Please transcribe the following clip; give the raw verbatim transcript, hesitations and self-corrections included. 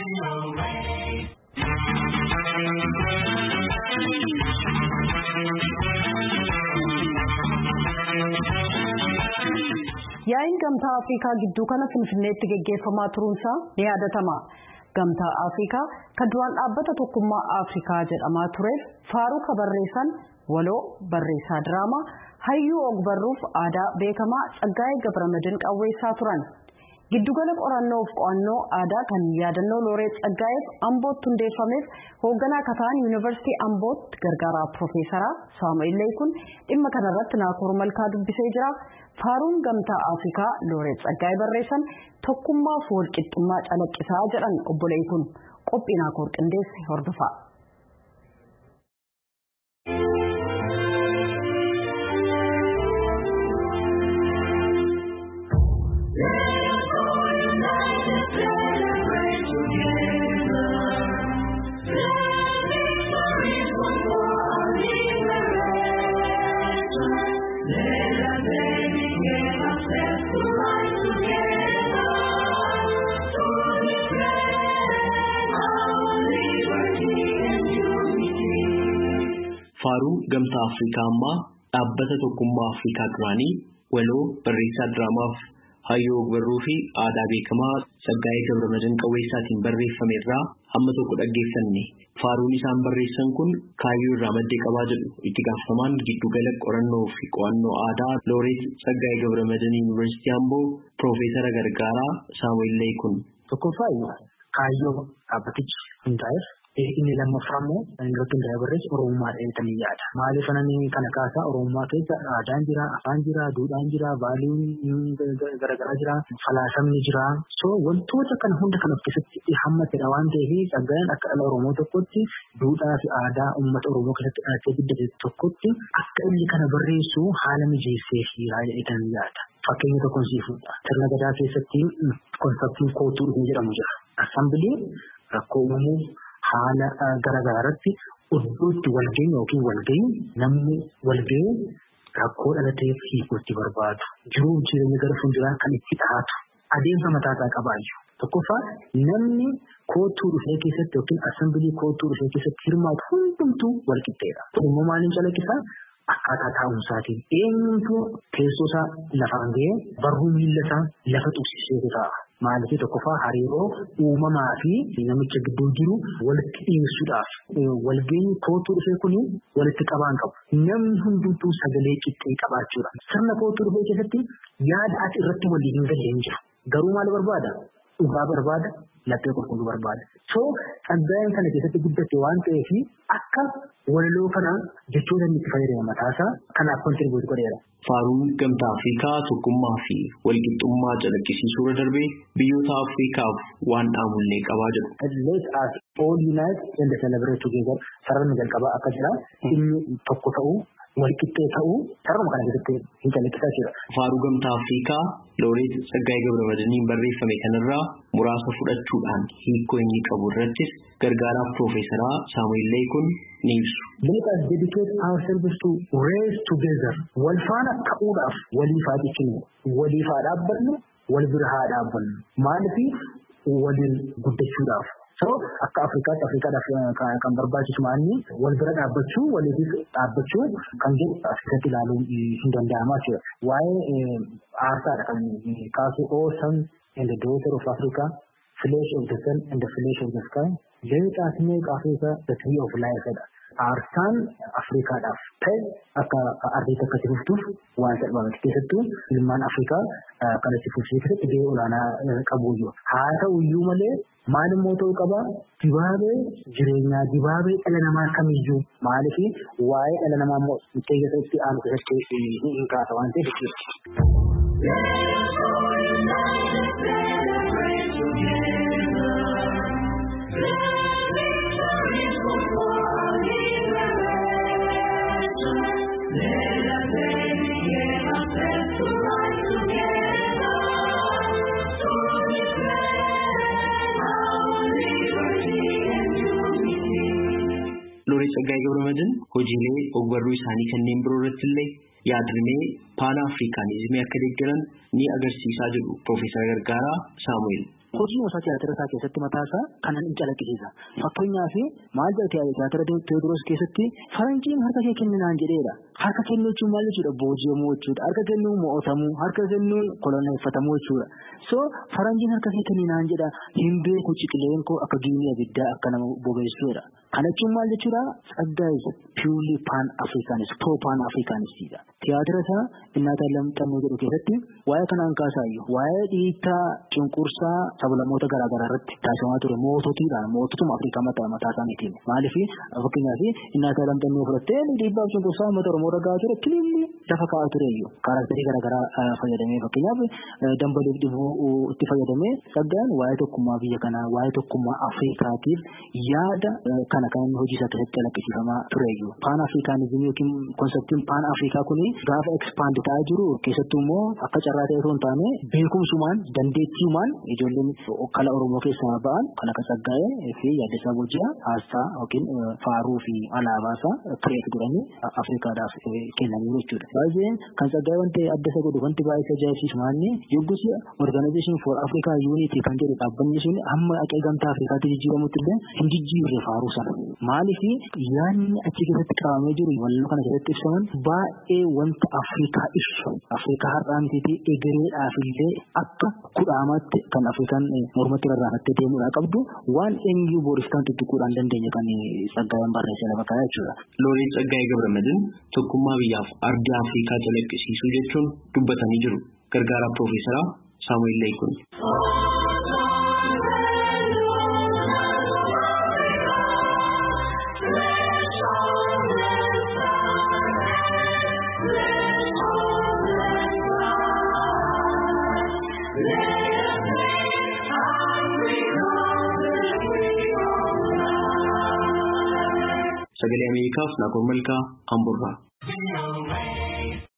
Yaa'in gamtaa Afrikaa gidduu kana Finfinneetti geggeeffamaa turuunsaa ni yaadatama. Gamtaa Afrikaa kan duraan dhaabbata tokkummaa Afrikaa jedhamaa tureef faaruu kabarreessan waloo barreessaa diraamaa hayyuu ogbarruuf aadaa beekamaa Tsaggaayee Gabramadin qawweessaa turan. Giddugala qorannoo fi qo'annoo aadaa kan yaadannoo Looreet Tsaggaayeef Ambootti hundeeffameef hoogganaa kataan Yuunivarsiitii Ambootti gargaaraa Piroofeesaraa Saamu'eel Leekun dhimma kanarratti Naakoor Malkaa dubbisee jira. Faaruun gamtaa Afrikaa Looreet Tsaggaayee barreessan tokkummaa fi walqixxummaa calaqqisaa jedhan obbo Leekun qophii Naakoor qindeesse hordofaa. Faaruu gamtaa Afrikaa ammaa dhaabbata tokkummaa Afrikaa duraanii waloo barreessaa diraamaaf hayyuu ogbarruu fi aadaa beekamaa Tsaggaayee Gabramadin qawweessaatiin barreeffame irraa hamma tokko dhaggeeffanne. Faaruun isaan barreessan kun kaayyoo irraa maddee qabaa jedhu itti gaafatamaan giddugala qorannoo fi qo'annoo aadaa Looreet Tsaggaayee Gabramadin Yuunivarsiitii Amboo Piroofeesara gargaaraa Saamu'eel Leekun. Tokkoffaa kaayyoo dhaabbatichi hundaa'eef inni lammaffaa immoo irratti hundaa'ee barreessu Oromummaa dheetanii yaada. Maaliif anani kana kaasaa Oromummaa keessa aadaan jira, afaan jira, duudhaan jira, baaliin garaagaraa jira, falaasamni jira. So wantoota kana hunda kan of keessatti hammatedha waan ta'eef Tsaggaayeen akka dhala Oromoo tokkotti duudhaa fi aadaa uummata Oromoo keessatti dhalatee guddate tokkotti akka inni kana barreessu haala mijeessee fi dheetanii yaada. Fakkeenya tokkoon siifuudha. Sirna gadaa keessatti konseptiin kootuu dhufee jedhamu jira. Assambileen rakkoo uumuu haala garaagaraa irratti iddootti walga'ii yookiin walga'ii namni walga'ee rakkoo dhalateef hiikuutti barbaadu. Jiruuf jireenya gara fuulduraa kan itti dhaatu adeemsa mataasaa qabaayyuu. Tokkoffaa namni kootuu dhufee keessatti yookiin assambilii kootuu dhufee keessatti hirmaatu hundumtuu walqixxeedha. Immoo maaliin calaqqisaa? Akkaataa taa'umsaatiin eenyutu teessoo isaa lafaan ga'ee barruu miilla isaa lafa tuqsisee ta'a. Maaliif tokkoffaa hariiroo uumamaa fi namicha gidduu jiru walitti dhiyeessuudhaaf walga'ii kootuu dhufee kuni walitti qabaan qabu. Namni hundumtuu sagalee qixxee qabaachuudha. Sirna kootuu dhufee keessatti yaada ati irratti walii hin galle hin jiru. Garuu maal barbaada? Dhugaa barbaada, laphee qulqulluu barbaada. So Tsaggaayeen kana keessatti guddate waan ta'eef akka walaloo kana jechoota inni itti fayyadame mataasaa kanaaf kontribuut godheera. Faaruun gamtaa Afrikaa tokkummaa fi walqixxummaa calaqqisiisuu irra darbee biyyoota Afrikaaf waan dhaamullee qabaa jedhu. Let us all unite and celebrate together. Sararni jalqabaa akka jira inni tokko ta'uu walqixxee ta'uu sararuma kana keessatti hin calaqqisaa jira. Faaruu gamtaa Afrikaa Looreet Tsaggaayee Gabramadiniin barreeffame kanarraa muraasa fudhachuudhaan hiikoo inni qabu irrattis gargaaraa Piroofeesaraa Saamu'eel Leekun ni ibsu. Let us dedicate ourselves to raise together. Wal faana ka'uudhaaf waliif haa cichinu, waliif haa dhaabbannu, wal bira haa dhaabbannu. Maaliif waliin guddachuudhaaf. So akka Afrikaatti Afrikaadhaaf kan barbaachisu maalni wal bira dhaabbachuu waliif dhaabbachuu kan jedhu Afrikaatti ilaaluun hin danda'amaa jira. Waa'ee aarsaadha kan kaasuu all sons and the daughter of Africa, flesh of the sun and the flesh of the sky. Let us make Africa the tree of life. Aarsaan Afrikaadhaaf ta'e akka ardiitti akka tifuftuuf waan salphaamatti keessattuu ilmaan Afrikaa kan itti fufsiisuu keessatti gahee olaanaa qabuyyuu. Haa ta'uyyuu malee maal immoo ta'uu qaba? Dibaabee jireenyaa dibaabee dhala namaa kamiyyuu maaliif waa'ee dhala namaa immoo keessatti aanu keessatti hin kaasa waan ta'eef jechuudha. Looreet Tsaggaayee Gabramadin hojiilee ogbarruu isaanii kanneen biroo irratti illee yaadrimee paana afrikaanizimii akka deeggaran ni agarsiisaa jedhu Piroofeesara Gargaaraa Saamu'eel. hojii isaa tiyaatira isaa keessatti mataa isaa kanan hin calaqqisiisa. Fakkeenyaaf maal jedha tiyaatira Tewoodiroos keessatti faranjiin harka kee kenninaan jedheedha. Harka kennuu jechuun maal jechuudha? Booji'amuu jechuudha. Harka kennuu mo'atamuu, harka kennuu koloneeffatamuu jechuudha. So faranjiin harka kee kenninaan jedha hin beeku ciqileen koo akka giinii abiddaa akka nama bobeessuudha. Kana jechuun maal jechuudha? Tsaggaayee purely pan africanist, pro pan africanistidha. Tiyaatira isaa Innaataan Lamxannoo jedhu keessatti waa'ee kanaan kaasaayyuu waa'ee dhiittaa cunqursaa sablamoota garaagaraa irratti taasifamaa ture moototiidhaan moototuma Afrikaa mataa mataa isaaniitiin. Maaliif fakkeenyaaf Innaataan Lamxannoo fudhattee dhiibbaa cunqursaa uummata Oromoo ragaa ture kililli lafa kaa'aa tureyyuu kaaraakterii garaagaraa fayyadamee fakkeenyaaf dambaliif dhibuu itti fayyadamee Tsaggaayeen waa'ee tokkummaa biyya kanaa waa'ee tokkummaa Afrikaatiif yaada kana kan hojii isaa keessatti calaqqisiifamaa tureyyuu. Pan Africanism yookiin konseptiin Pan Afrikaa kuni gaafa expand ta'aa jiru keessattuu immoo akka carraa ta'e osoo hin taane beekumsumaan dandeettiimaan ijoolleen okkala Oromoo keessaa ba'an kan akka Tsaggaayee fi Yaaddasaa Bojjaa Aasxaa yookiin faaruu fi alaabaasaa kireet godhanii Afrikaadhaaf kennanii jechuudha. Baay'een kan Tsaggaayee wanti adda isa godhu wanti baay'ee ajaa'ibsiisu maalni yoggus Organization for Africa Unity kan jedhu dhaabbanni sun amma aqee gamtaa Afrikaatti jijjiiramutti illee hin jijjiirre faaruu sana. Maaliif yaadni achi keessatti qabamee jiru walloo kana keessatti ibsaman baay'ee wanta Afrikaa ibsu Afrikaa har'aa miti egereedhaaf illee akka kudhaamaatti kan Afrikaan mormatti rarraafattee deemuudhaa qabdu waan eenyuu booriftaan tuttuquudhaan dandeenya kan Tsaggaayeen barreessee lafa kaa'ee jechuudha. Looreet Tsaggaayee Gabramadiin tokkummaa biyyaaf ardii Afrikaa calaqqisiisuu jechuun dubbatanii jiru. Gargaaraa Piroofeesaraa Saamu'eel Leekun. Sagalee Ameerikaaf Naakoor Malkaa Amburraa.